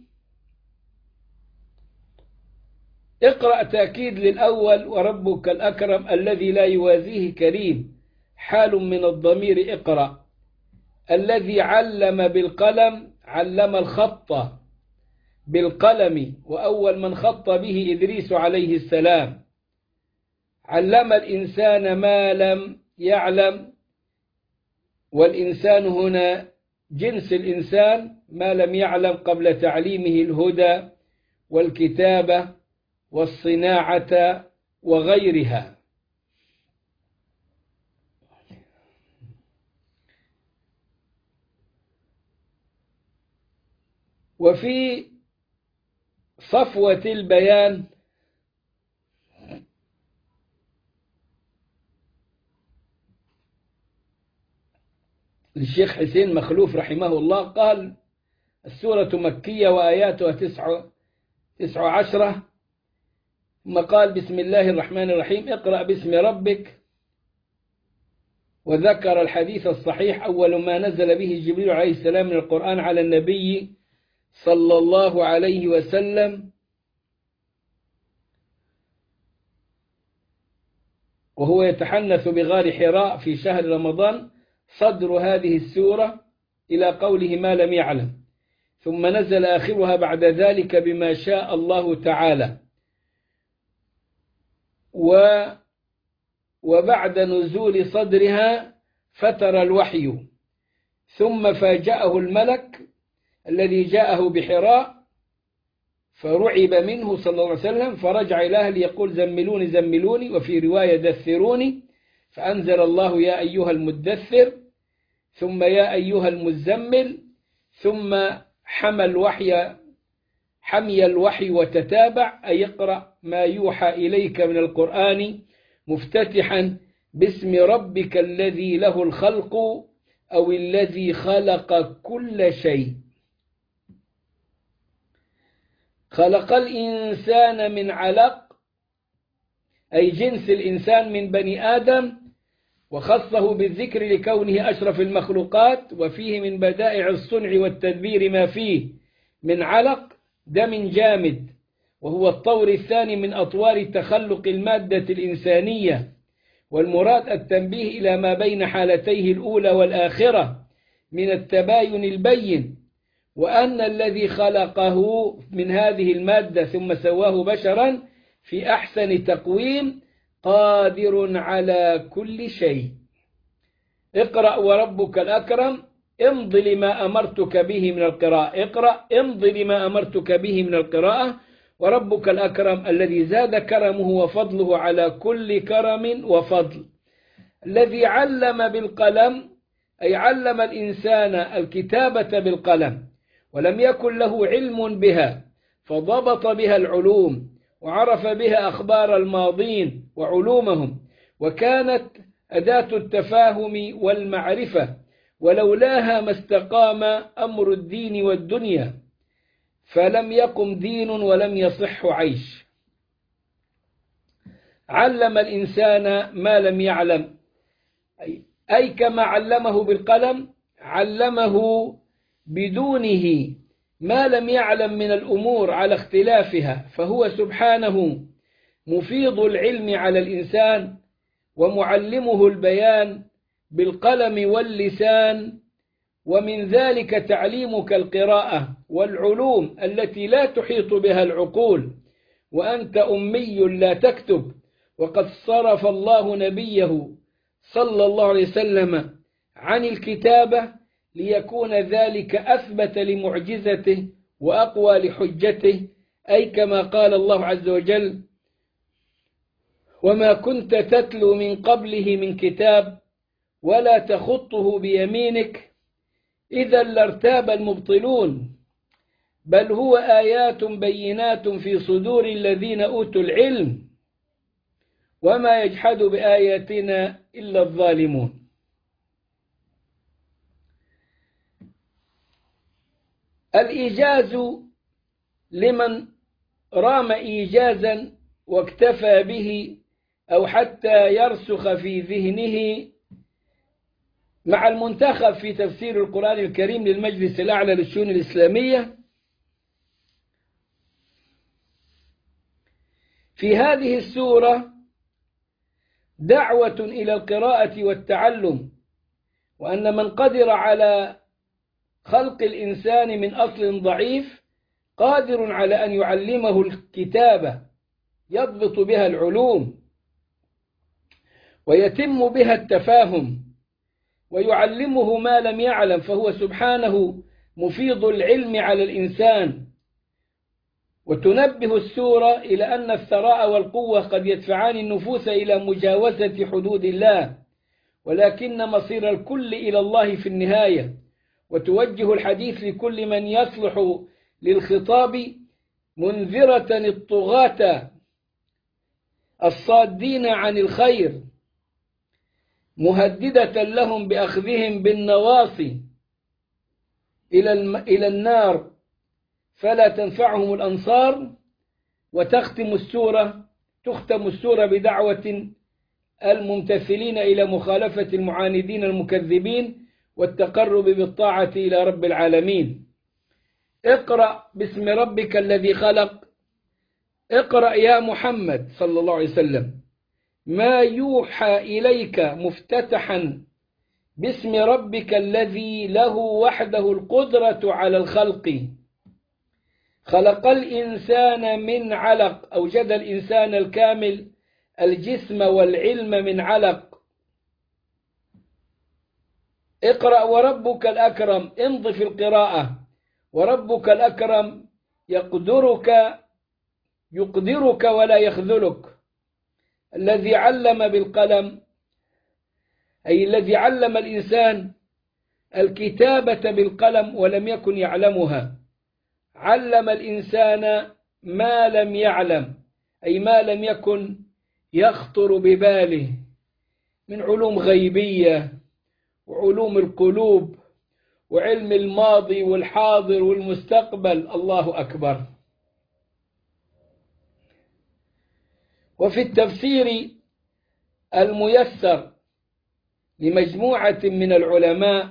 اقرأ تأكيد للأول، وربك الأكرم الذي لا يوازيه كريم، حال من الضمير اقرأ. الذي علم بالقلم، علم الخط بالقلم، وأول من خط به إدريس عليه السلام. علم الإنسان ما لم يعلم، والإنسان هنا جنس الإنسان، ما لم يعلم قبل تعليمه الهدى والكتابة والصناعة وغيرها. وفي صفوة البيان للشيخ حسين مخلوف رحمه الله قال: السورة مكية وآياتها 19. ثم قال: بسم الله الرحمن الرحيم، اقرأ باسم ربك. وذكر الحديث الصحيح أول ما نزل به جبريل عليه السلام من القرآن على النبي صلى الله عليه وسلم، وهو يتحنث بغار حراء في شهر رمضان، صدر هذه السورة إلى قوله ما لم يعلم، ثم نزل آخرها بعد ذلك بما شاء الله تعالى. وبعد نزول صدرها فتر الوحي، ثم فاجأه الملك الذي جاءه بحراء، فرعب منه صلى الله عليه وسلم، فرجع إلى أهله يقول: زملوني زملوني، وفي رواية دثروني. فأنزل الله: يا أيها المدثر، ثم يا أيها المزمل، ثم حمي الوحي وتتابع، أي اقرأ ما يوحى إليك من القرآن، مفتتحا باسم ربك الذي له الخلق، أو الذي خلق كل شيء. خلق الإنسان من علق، أي جنس الإنسان من بني آدم، وخصه بالذكر لكونه أشرف المخلوقات، وفيه من بدائع الصنع والتدبير ما فيه من علق دم جامد، وهو الطور الثاني من أطوار تخلق المادة الإنسانية، والمراد التنبيه إلى ما بين حالتيه الأولى والآخرة من التباين البين، وأن الذي خلقه من هذه المادة ثم سواه بشرا في أحسن تقويم قادر على كل شيء. اقرأ وربك الأكرم، امض لما أمرتك به من القراءة. اقرأ، امض لما أمرتك به من القراءة. وربك الأكرم الذي زاد كرمه وفضله على كل كرم وفضل. الذي علم بالقلم، أي علم الإنسان الكتابة بالقلم، ولم يكن له علم بها، فضبط بها العلوم، وعرف بها أخبار الماضين وعلومهم، وكانت أداة التفاهم والمعرفة، ولولاها ما استقام أمر الدين والدنيا، فلم يقم دين ولم يصح عيش. علم الإنسان ما لم يعلم، أي كما علمه بالقلم علمه بدونه ما لم يعلم من الأمور على اختلافها، فهو سبحانه مفيض العلم على الإنسان ومعلمه البيان بالقلم واللسان، ومن ذلك تعليمك القراءة والعلوم التي لا تحيط بها العقول وأنت أمي لا تكتب، وقد صرف الله نبيه صلى الله عليه وسلم عن الكتابة ليكون ذلك أثبت لمعجزته وأقوى لحجته، أي كما قال الله عز وجل: وما كنت تتلو من قبله من كتاب ولا تخطه بيمينك إذا لارتاب المبطلون بل هو آيات بينات في صدور الذين أوتوا العلم وما يجحد بآياتنا إلا الظالمون. الإيجاز لمن رام إيجازا واكتفى به أو حتى يرسخ في ذهنه، مع المنتخب في تفسير القرآن الكريم للمجلس الأعلى للشؤون الإسلامية. في هذه السورة دعوة إلى القراءة والتعلم، وأن من قدر على خلق الإنسان من أصل ضعيف قادر على أن يعلمه الكتابة يضبط بها العلوم ويتم بها التفاهم ويعلمه ما لم يعلم، فهو سبحانه مفيض العلم على الإنسان. وتنبه السورة إلى أن الثراء والقوة قد يدفعان النفوس إلى مجاوزة حدود الله، ولكن مصير الكل إلى الله في النهاية. وتوجه الحديث لكل من يصلح للخطاب منذرة الطغاة الصادين عن الخير، مهددة لهم بأخذهم بالنواصي إلى النار فلا تنفعهم الأنصار. وتختم السورة بدعوة الممتثلين إلى مخالفة المعاندين المكذبين والتقرب بالطاعة إلى رب العالمين. اقرأ باسم ربك الذي خلق. اقرأ يا محمد صلى الله عليه وسلم ما يوحى إليك مفتتحا باسم ربك الذي له وحده القدرة على الخلق. خلق الإنسان من علق، أوجد الإنسان الكامل الجسم والعلم من علق. اقرأ وربك الأكرم، امض في القراءة. وربك الأكرم يقدرك ولا يخذلك. الذي علم بالقلم أي الذي علم الإنسان الكتابة بالقلم ولم يكن يعلمها. علم الإنسان ما لم يعلم، أي ما لم يكن يخطر بباله من علوم غيبية وعلوم القلوب وعلم الماضي والحاضر والمستقبل. الله أكبر. وفي التفسير الميسر لمجموعة من العلماء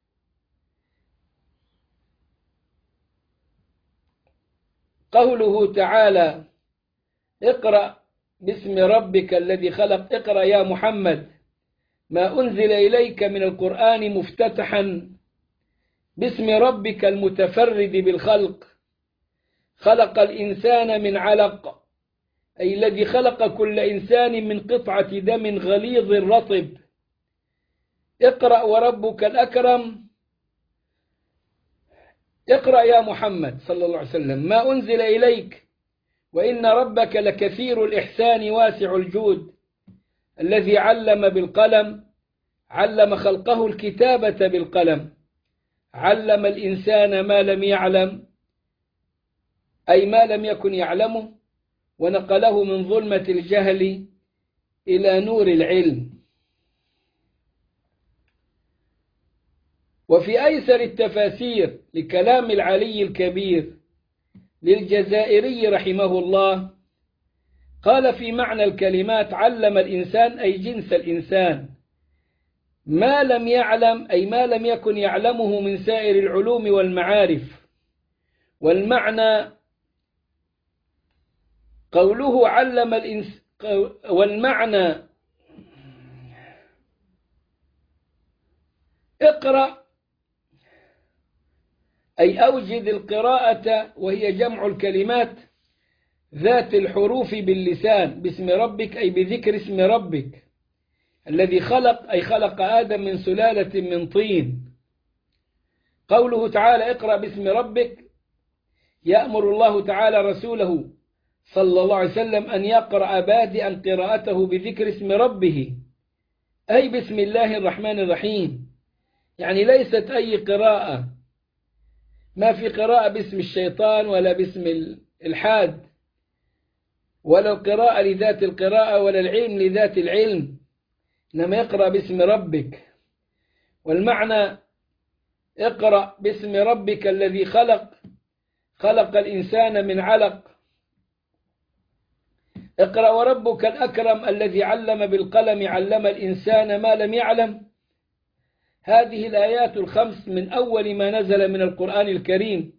قوله تعالى: اقرأ باسم ربك الذي خلق. اقرأ يا محمد ما أنزل إليك من القرآن مفتتحا باسم ربك المتفرد بالخلق. خلق الإنسان من علق، أي الذي خلق كل إنسان من قطعة دم غليظ رطب. اقرأ وربك الأكرم. اقرأ يا محمد صلى الله عليه وسلم ما أنزل إليك، وإن ربك لكثير الإحسان واسع الجود. الذي علم بالقلم علم خلقه الكتابة بالقلم. علم الإنسان ما لم يعلم، أي ما لم يكن يعلمه، ونقله من ظلمة الجهل إلى نور العلم. وفي أيسر التفاسير لكلام العلي الكبير للجزائري رحمه الله قال في معنى الكلمات: علم الإنسان أي جنس الإنسان، ما لم يعلم أي ما لم يكن يعلمه من سائر العلوم والمعارف. والمعنى قوله علم والمعنى اقرأ أي أوجد القراءة، وهي جمع الكلمات ذات الحروف باللسان باسم ربك أي بذكر اسم ربك الذي خلق، أي خلق آدم من سلالة من طين. قوله تعالى اقرأ باسم ربك، يأمر الله تعالى رسوله صلى الله عليه وسلم أن يقرأ بادئا قراءته بذكر اسم ربه، أي بسم الله الرحمن الرحيم. يعني ليست أي قراءة، ما في قراءة باسم الشيطان ولا باسم الحاد، ولا القراءة لذات القراءة ولا العلم لذات العلم، إنما يقرأ باسم ربك. والمعنى اقرأ باسم ربك الذي خلق الإنسان من علق. اقرأ وربك الأكرم الذي علم بالقلم علم الإنسان ما لم يعلم. هذه الآيات الخمس من أول ما نزل من القرآن الكريم،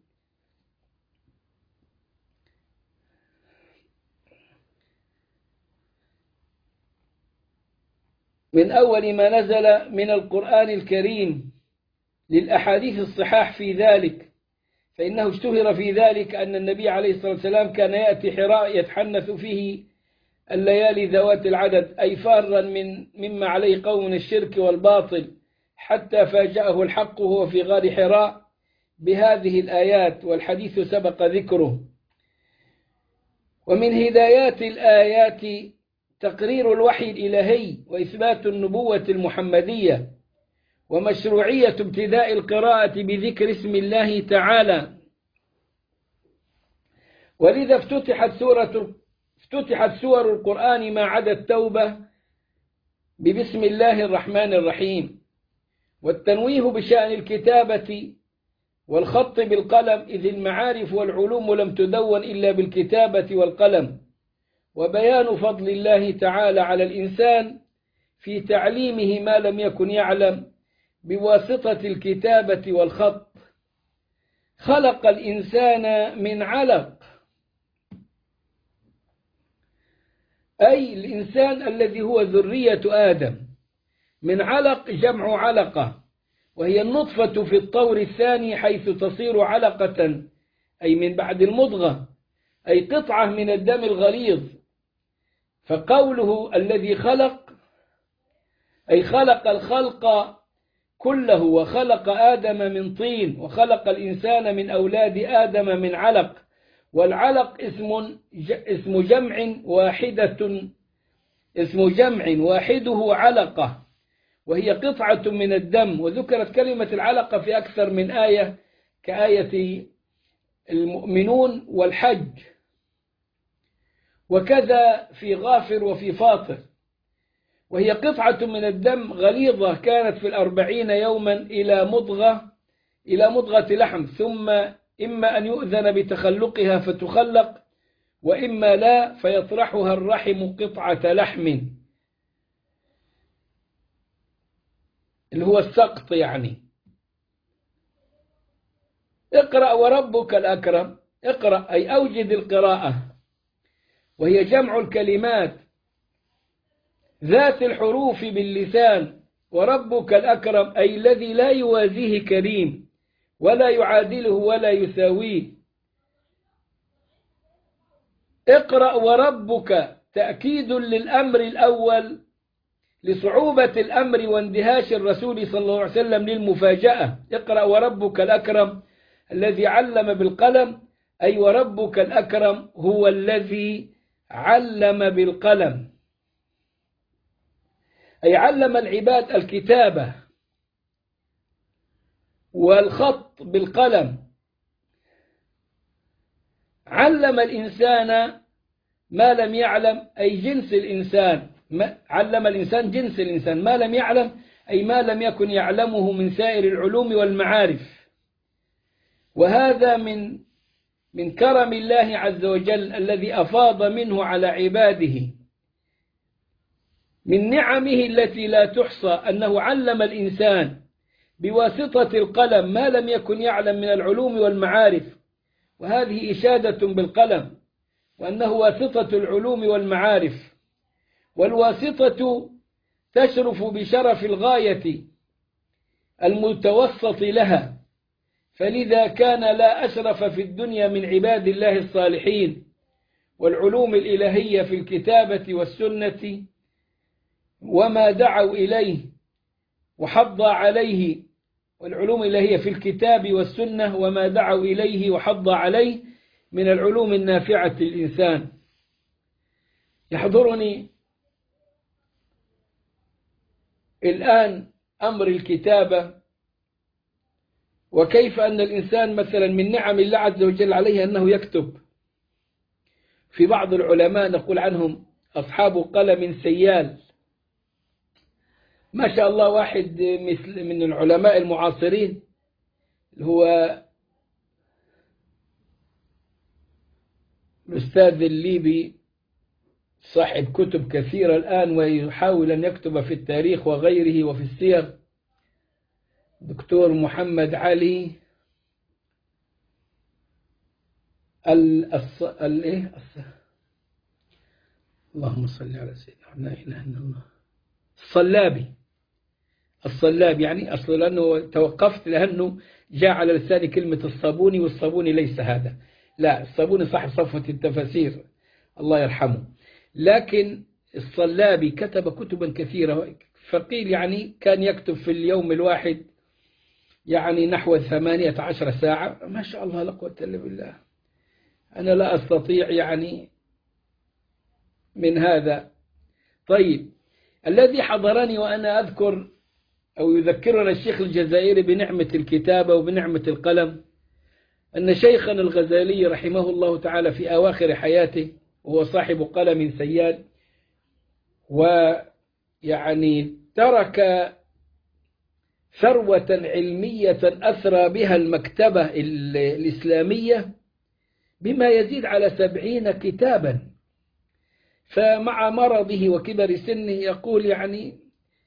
من أول ما نزل من القرآن الكريم للأحاديث الصحاح في ذلك، فإنه اشتهر في ذلك أن النبي عليه الصلاة والسلام كان يأتي حراء يتحنث فيه الليالي ذوات العدد، أي فارا مما عليه قوم من الشرك والباطل، حتى فاجأه الحق وهو في غار حراء بهذه الآيات، والحديث سبق ذكره. ومن هدايات الآيات تقرير الوحي الإلهي وإثبات النبوة المحمدية ومشروعية ابتداء القراءة بذكر اسم الله تعالى. ولذا افتتحت سور القرآن ما عدا التوبة ببسم الله الرحمن الرحيم، والتنويه بشأن الكتابة والخط بالقلم، إذ المعارف والعلوم لم تدون إلا بالكتابة والقلم، وبيان فضل الله تعالى على الإنسان في تعليمه ما لم يكن يعلم بواسطة الكتابة والخط. خلق الإنسان من علق، أي الإنسان الذي هو ذرية آدم. من علق جمع علقة، وهي النطفة في الطور الثاني حيث تصير علقة، أي من بعد المضغة، أي قطعة من الدم الغليظ. فقوله الذي خلق أي خلق الخلق كله، وخلق آدم من طين، وخلق الإنسان من أولاد آدم من علق. والعلق اسم جمع واحده علقة، وهي قطعة من الدم. وذكرت كلمة العلقة في أكثر من آية كآية المؤمنون والحج، وكذا في غافر وفي فاطر. وهي قطعة من الدم غليظة كانت في 40 يوما إلى مضغة لحم، ثم إما أن يؤذن بتخلقها فتخلق، وإما لا فيطرحها الرحم قطعة لحم، اللي هو السقط يعني. اقرأ وربك الأكرم، اقرأ أي أوجد القراءة، وهي جمع الكلمات ذات الحروف باللسان. وربك الأكرم أي الذي لا يوازيه كريم ولا يعادله ولا يساويه. اقرأ وربك تأكيد للأمر الأول لصعوبة الأمر واندهاش الرسول صلى الله عليه وسلم للمفاجأة. اقرأ وربك الأكرم الذي علم بالقلم، أي وربك الأكرم هو الذي علم بالقلم، أي علم العباد الكتابة والخط بالقلم. علم الإنسان ما لم يعلم، أي جنس الإنسان، علم الإنسان جنس الإنسان ما لم يعلم، أي ما لم يكن يعلمه من سائر العلوم والمعارف. وهذا من كرم الله عز وجل الذي أفاض منه على عباده، من نعمه التي لا تحصى أنه علم الإنسان بواسطة القلم ما لم يكن يعلم من العلوم والمعارف، وهذه إشادة بالقلم، وأنه واسطة العلوم والمعارف، والواسطة تشرف بشرف الغاية المتوسط لها، فلذا كان لا أشرف في الدنيا من عباد الله الصالحين. والعلوم الإلهية في الكتابة والسنة وما دعوا إليه وحض عليه، والعلوم الإلهية في الكتاب والسنة وما دعوا إليه وحض عليه من العلوم النافعة للإنسان. يحضرني الآن أمر الكتابة، وكيف أن الإنسان مثلا من نعم الله عز وجل عليه أنه يكتب. في بعض العلماء نقول عنهم أصحاب قلم سيال، ما شاء الله. واحد مثل من العلماء المعاصرين هو الأستاذ الليبي صاحب كتب كثيرة الآن ويحاول أن يكتب في التاريخ وغيره وفي السير، دكتور محمد علي اللهم صل على سيدنا لا إله إلا الله الصلابي. يعني أصلا لأنه توقفت لأنه جاء على لساني كلمة الصابوني، والصابوني ليس هذا، لا، الصابوني صاحب صفوة التفاسير الله يرحمه، لكن الصلابي كتب كتبا كثيرة، فقيل يعني كان يكتب في اليوم الواحد يعني نحو 18 ساعة، ما شاء الله لا قوة إلا بالله. أنا لا أستطيع يعني من هذا. طيب، الذي حضرني وأنا أذكر أو يذكرنا الشيخ الجزائري بنعمة الكتابة وبنعمة القلم، أن شيخنا الغزالي رحمه الله تعالى في أواخر حياته وهو صاحب قلم سيال، ويعني ترك ثروة علمية أثرى بها المكتبة الإسلامية بما يزيد على 70 كتابا. فمع مرضه وكبر سنه يقول يعني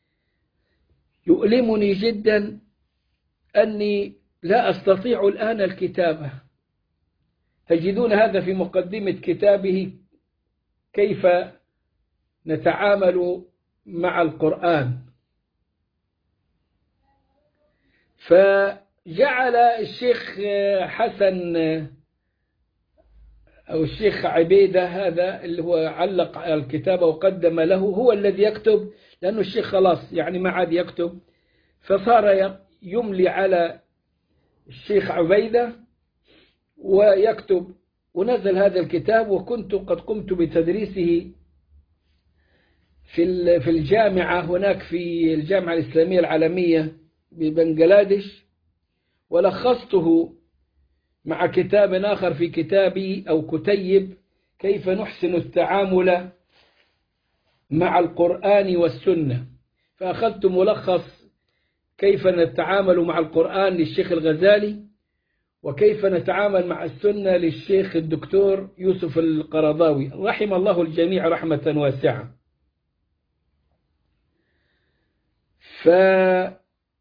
يؤلمني جدا أني لا أستطيع الآن الكتابة. تجدون هذا في مقدمة كتابه كيف نتعامل مع القرآن. فجعل الشيخ حسن أو الشيخ عبيدة هذا اللي هو علق على الكتابة وقدم له هو الذي يكتب، لأنه الشيخ خلاص يعني ما عاد يكتب، فصار يملي على الشيخ عبيدة ويكتب، ونزل هذا الكتاب. وكنت قد قمت بتدريسه في الجامعة هناك في الجامعة الإسلامية العالمية ببنغلاديش، ولخصته مع كتاب آخر في كتابي أو كتيب كيف نحسن التعامل مع القرآن والسنة. فأخذت ملخص كيف نتعامل مع القرآن للشيخ الغزالي، وكيف نتعامل مع السنة للشيخ الدكتور يوسف القرضاوي رحم الله الجميع رحمة واسعة. فأنا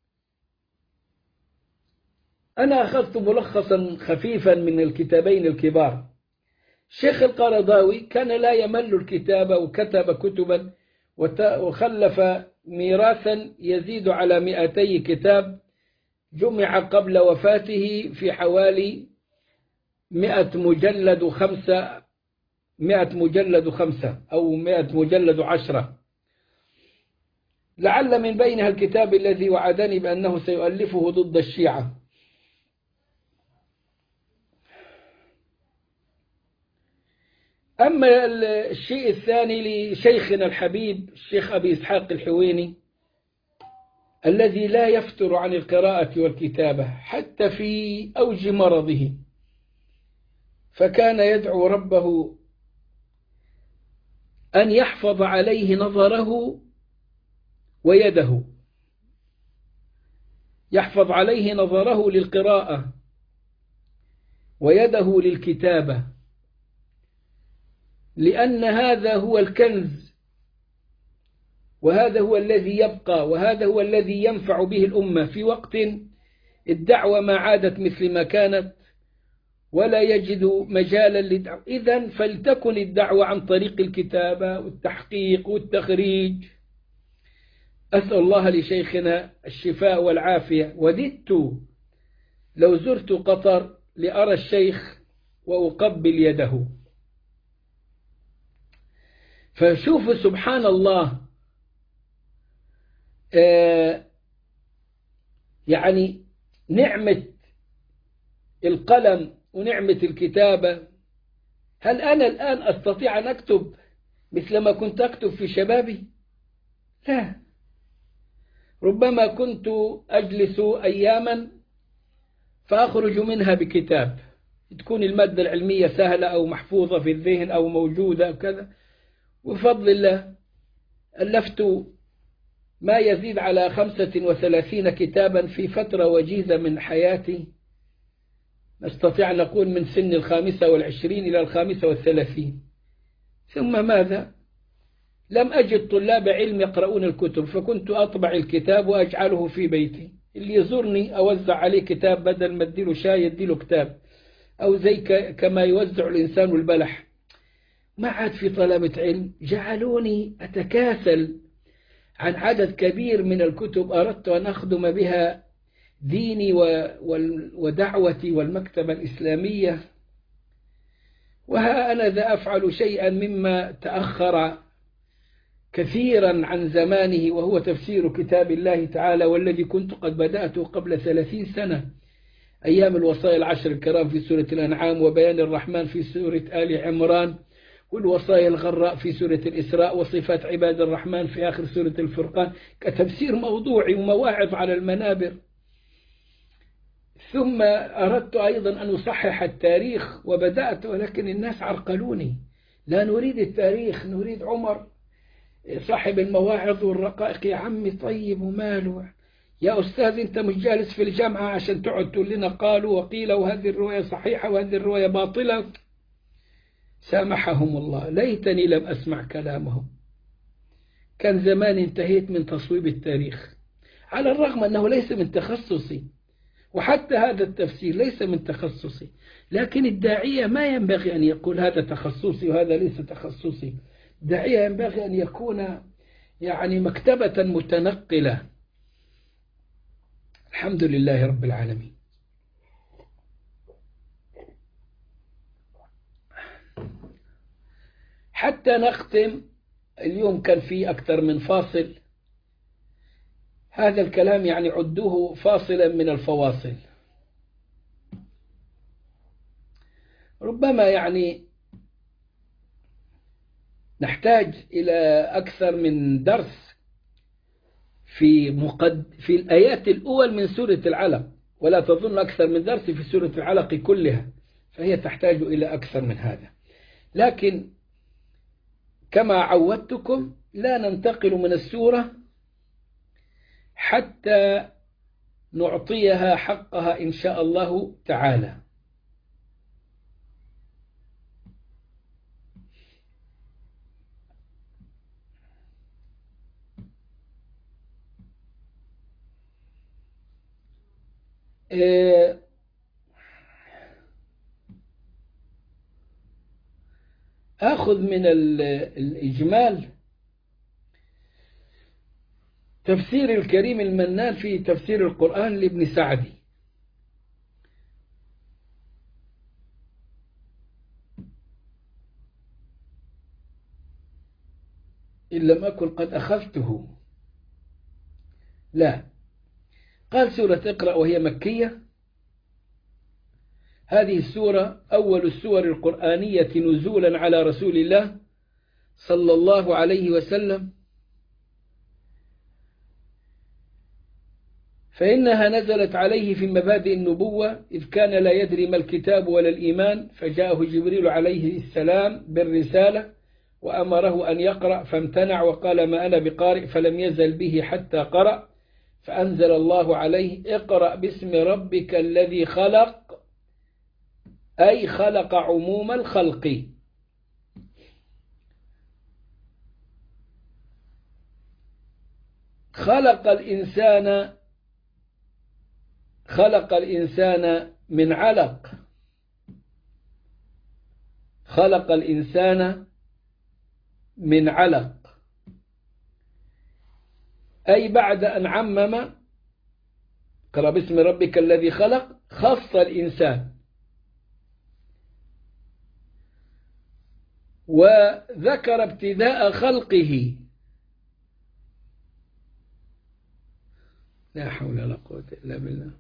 أخذت ملخصا خفيفا من الكتابين الكبار. الشيخ القرضاوي كان لا يمل الكتابة، وكتب كتبا وخلف ميراثا يزيد على 200 كتاب، جمع قبل وفاته في حوالي 100 مجلد 5 أو 100 مجلد 10. لعل من بينها الكتاب الذي وعدني بأنه سيؤلفه ضد الشيعة. أما الشيء الثاني لشيخنا الحبيب الشيخ أبي إسحاق الحويني، الذي لا يفتر عن القراءة والكتابة حتى في أوج مرضه، فكان يدعو ربه أن يحفظ عليه نظره ويده، يحفظ عليه نظره للقراءة ويده للكتابة، لأن هذا هو الكنز وهذا هو الذي يبقى، وهذا هو الذي ينفع به الأمة في وقت الدعوة ما عادت مثل ما كانت ولا يجد مجالا للدعوة. إذن فلتكن الدعوة عن طريق الكتابة والتحقيق والتخريج. أسأل الله لشيخنا الشفاء والعافية. وددت لو زرت قطر لأرى الشيخ وأقبل يده. فشوفوا سبحان الله، يعني نعمة القلم ونعمة الكتابة. هل أنا الآن أستطيع أن أكتب مثل ما كنت أكتب في شبابي؟ لا. ربما كنت أجلس أياما فأخرج منها بكتاب، تكون المادة العلمية سهلة أو محفوظة في الذهن أو موجودة أو كذا، وبفضل الله ألفت ما يزيد على 35 كتابا في فترة وجيزة من حياتي، نستطيع أن نقول من سن 25 إلى 35. ثم ماذا؟ لم أجد طلاب علم يقرؤون الكتب، فكنت أطبع الكتاب وأجعله في بيتي، اللي يزورني أوزع عليه كتاب، بدل ما أديله شاي أديله كتاب، أو زي كما يوزع الإنسان البلح. ما عاد في طلبة علم، جعلوني أتكاسل عن عدد كبير من الكتب أردت أن أخدم بها ديني ودعوتي والمكتبة الإسلامية. وها أنا ذا أفعل شيئا مما تأخر كثيرا عن زمانه، وهو تفسير كتاب الله تعالى، والذي كنت قد بدأته قبل 30 سنة، أيام الوصايا العشر الكرام في سورة الأنعام، وبيان الرحمن في سورة آل عمران، والوصايا الغراء في سورة الإسراء، وصفات عباد الرحمن في آخر سورة الفرقان، كتفسير موضوعي ومواعظ على المنابر. ثم أردت أيضا أن أصحح التاريخ وبدأت، ولكن الناس عرقلوني، لا نريد التاريخ، نريد عمر صاحب المواعظ والرقائق. يا عمي طيب وماله يا أستاذ، أنت مش جالس في الجامعة عشان تقعد تقول لنا قالوا وقيل وهذه الرواية صحيحة وهذه الرواية باطلة. سامحهم الله، ليتني لم أسمع كلامهم، كان زمان انتهيت من تصويب التاريخ، على الرغم أنه ليس من تخصصي، وحتى هذا التفسير ليس من تخصصي، لكن الداعية ما ينبغي أن يقول هذا تخصصي وهذا ليس تخصصي. الداعية ينبغي أن يكون يعني مكتبة متنقلة. الحمد لله رب العالمين. حتى نختم اليوم، كان في أكثر من فاصل، هذا الكلام يعني عدوه فاصلا من الفواصل. ربما يعني نحتاج إلى أكثر من درس في الآيات الأول من سورة العلق، ولا تظن أكثر من درس في سورة العلق كلها، فهي تحتاج إلى أكثر من هذا. لكن كما عودتكم لا ننتقل من السورة حتى نعطيها حقها إن شاء الله تعالى. أخذ من الإجمال تفسير الكريم المنان في تفسير القرآن لابن سعدي. إن لم أكن قد أخذته، لا، قال سورة اقرأ وهي مكية. هذه السورة أول السور القرآنية نزولا على رسول الله صلى الله عليه وسلم، فإنها نزلت عليه في مبادئ النبوة، إذ كان لا يدري ما الكتاب ولا الإيمان، فجاءه جبريل عليه السلام بالرسالة وأمره أن يقرأ فامتنع وقال ما أنا بقارئ، فلم يزل به حتى قرأ، فأنزل الله عليه اقرأ باسم ربك الذي خلق، أي خلق عموم الخلق. خلق الإنسان من علق. خلق الإنسان من علق، أي بعد أن عمم اقرأ باسم ربك الذي خلق خص الإنسان وذكر ابتداء خلقه. لا حول ولا قوة إلا بالله.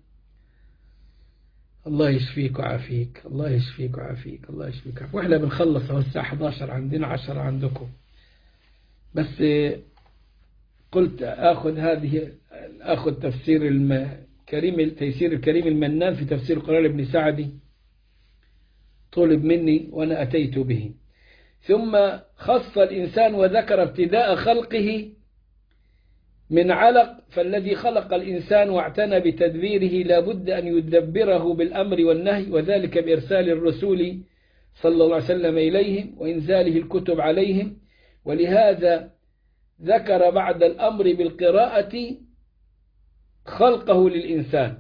الله يشفيك وعافيك، الله يشفيك وعافيك، الله يشفيك وعافيك. وإحنا بنخلص الساعة 11 عندنا 10 عندكم، بس قلت أخذ تيسير الكريم المنان في تفسير القرآن ابن سعدي، طلب مني وأنا أتيت به. ثم خص الإنسان وذكر ابتداء خلقه من علق، فالذي خلق الإنسان واعتنى بتدبيره لا بد أن يدبره بالأمر والنهي، وذلك بإرسال الرسول صلى الله عليه وسلم إليهم وإنزاله الكتب عليهم. ولهذا ذكر بعد الأمر بالقراءة خلقه للإنسان.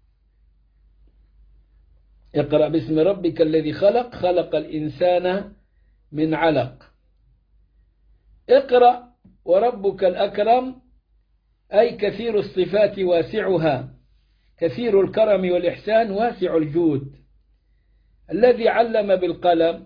اقرأ باسم ربك الذي خلق، خلق الإنسان من علق. اقرأ وربك الأكرم، أي كثير الصفات واسعها، كثير الكرم والإحسان واسع الجود. الذي علم بالقلم،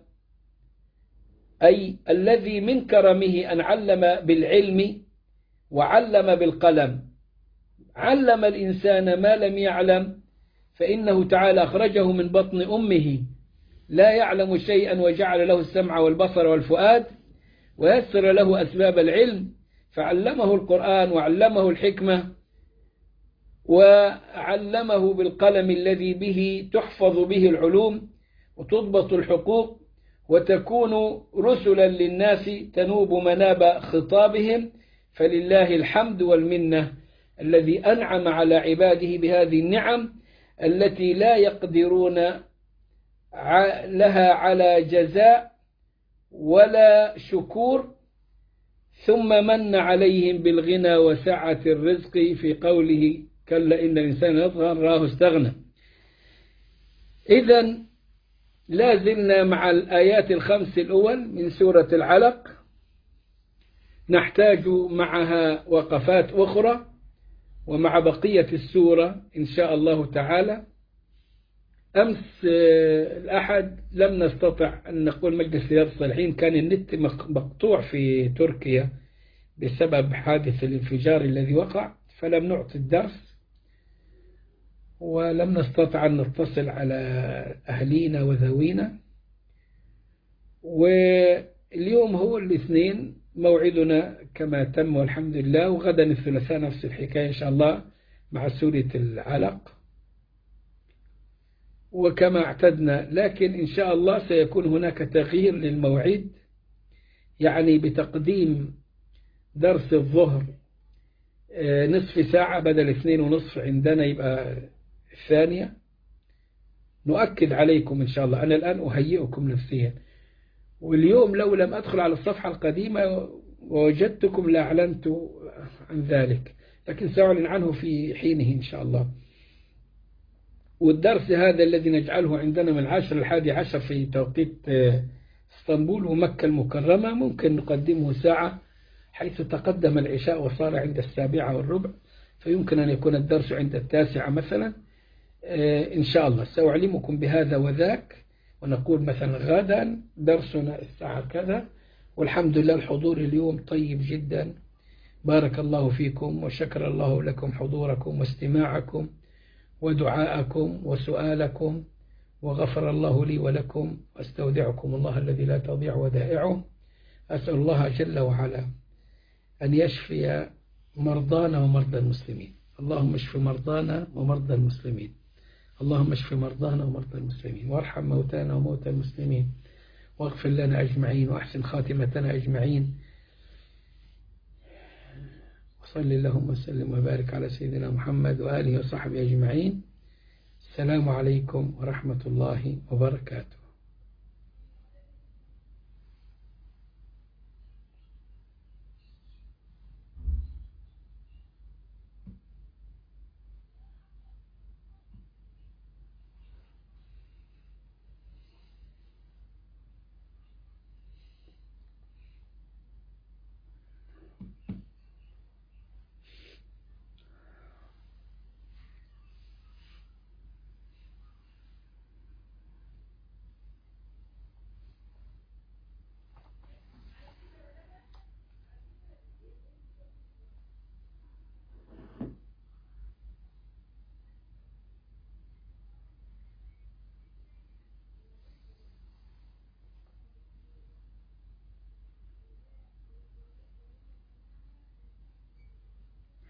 أي الذي من كرمه أن علم بالعلم وعلم بالقلم. علم الإنسان ما لم يعلم، فإنه تعالى أخرجه من بطن أمه لا يعلم شيئا، وجعل له السمع والبصر والفؤاد، ويسر له أسباب العلم، فعلمه القرآن وعلمه الحكمة، وعلمه بالقلم الذي به تحفظ به العلوم وتضبط الحقوق، وتكون رسلا للناس تنوب مناب خطابهم. فلله الحمد والمنة الذي أنعم على عباده بهذه النعم التي لا يقدرون لها على جزاء ولا شكور. ثم من عليهم بالغنى وسعة الرزق في قوله كلا إن الإنسان يطغى أن رآه استغنى. إذن لا زلنا مع الآيات الخمس الأول من سورة العلق، نحتاج معها وقفات أخرى ومع بقية السورة إن شاء الله تعالى. أمس الأحد لم نستطع أن نقول مجلس رياض الصالحين، كان النت مقطوع في تركيا بسبب حادث الانفجار الذي وقع، فلم نعطي الدرس ولم نستطع أن نتصل على أهلينا وذوينا. واليوم هو الاثنين موعدنا كما تم والحمد لله، وغدا الثلاثاء نفس الحكاية إن شاء الله مع سورة العلق وكما اعتدنا. لكن إن شاء الله سيكون هناك تغيير للموعد، يعني بتقديم درس الظهر نصف ساعة بدل 2:30 عندنا، يبقى الثانية. نؤكد عليكم إن شاء الله، أنا الآن أهيئكم نفسيا. واليوم لو لم أدخل على الصفحة القديمة ووجدتكم لأعلنت عن ذلك، لكن سأعلن عنه في حينه إن شاء الله. والدرس هذا الذي نجعله عندنا من 10 ل 11 في توقيت اسطنبول ومكة المكرمة، ممكن نقدمه ساعة، حيث تقدم العشاء وصار عند 7:15، فيمكن أن يكون الدرس عند 9 مثلا. إن شاء الله سأعلمكم بهذا وذاك، ونقول مثلا غدا درسنا الساعة كذا. والحمد لله الحضور اليوم طيب جدا، بارك الله فيكم وشكر الله لكم حضوركم واستماعكم ودعاءكم وسؤالكم، وغفر الله لي ولكم، واستودعكم الله الذي لا تضيع ودائعه. أسأل الله جل وعلا أن يشفي مرضانا ومرضى المسلمين. اللهم اشف مرضانا ومرضى المسلمين، اللهم اشف مرضانا ومرضى المسلمين، وارحم موتانا وموتى المسلمين، واغفر لنا أجمعين، وأحسن خاتمتنا أجمعين. وصل اللهم وسلم وبارك على سيدنا محمد وآله وصحبه أجمعين. السلام عليكم ورحمة الله وبركاته.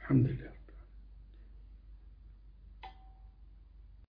الحمد لله.